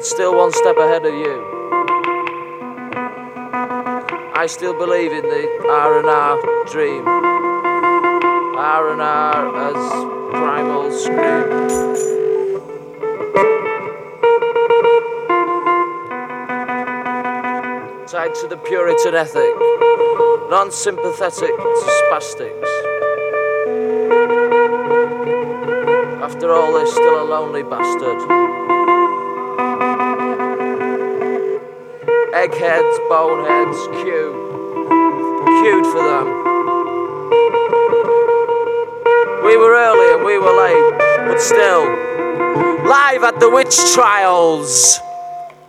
still one step ahead of you. I still believe in the R&R dream. R&R as primal scream. Tied to the Puritan ethic, non-sympathetic to spastics. After all this, still a lonely bastard. Eggheads, boneheads, queued for them. We were early and we were late, but still, live at the witch trials.